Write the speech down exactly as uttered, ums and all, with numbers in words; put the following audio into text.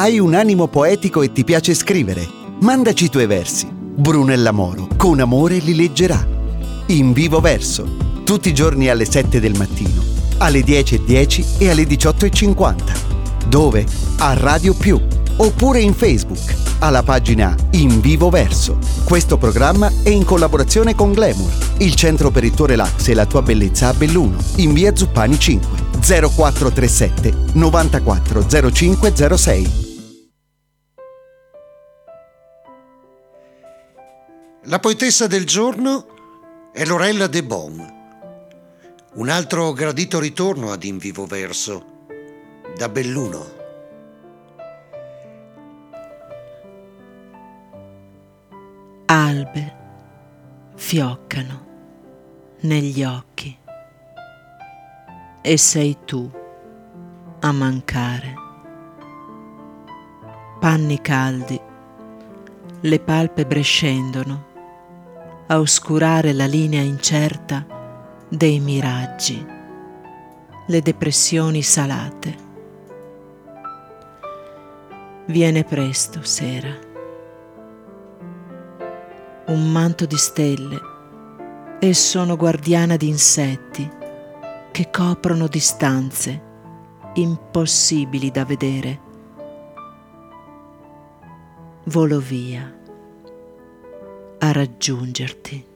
Hai un animo poetico e ti piace scrivere? Mandaci i tuoi versi. Brunella Moro, con amore, li leggerà. In vivo verso, tutti i giorni alle sette del mattino, alle dieci e dieci e alle diciotto e cinquanta. Dove? A Radio Più, oppure in Facebook, alla pagina In Vivo Verso. Questo programma è in collaborazione con Glamour, il centro per il tuo relax e la tua bellezza a Belluno, in via Zuppani cinque, zero quattro tre sette novantaquattro zero cinque zero sei. La poetessa del giorno è Lorella De Bon. Un altro gradito ritorno ad In Vivo Verso, da Belluno. Albe fioccano negli occhi e sei tu a mancare. Panni caldi, le palpebre scendono a oscurare la linea incerta dei miraggi, le depressioni salate. Viene presto, sera. Un manto di stelle e sono guardiana di insetti che coprono distanze impossibili da vedere. Volo via a raggiungerti.